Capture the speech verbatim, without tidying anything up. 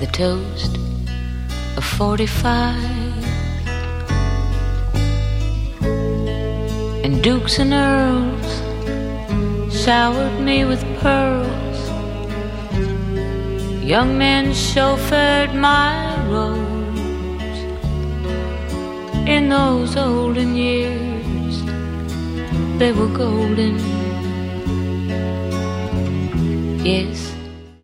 the toast of forty-five, and dukes and earls showered me with pearls. Young men chauffeured my roads. In those olden years, they were golden. Yes,